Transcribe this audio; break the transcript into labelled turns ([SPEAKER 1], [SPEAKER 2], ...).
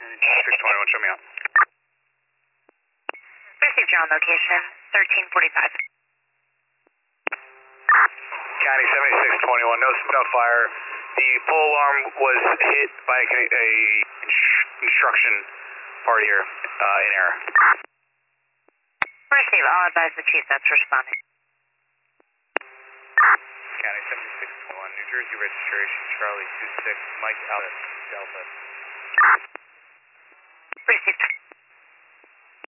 [SPEAKER 1] 621, show me out.
[SPEAKER 2] Received your on location, 1345.
[SPEAKER 1] County 7621, no smell fire. The pole alarm was hit by a instruction part here in error.
[SPEAKER 2] Receive, I'll advise the chief that's responding.
[SPEAKER 1] County 7621, New Jersey registration, Charlie 26, Mike Alpha Delta.
[SPEAKER 2] Received.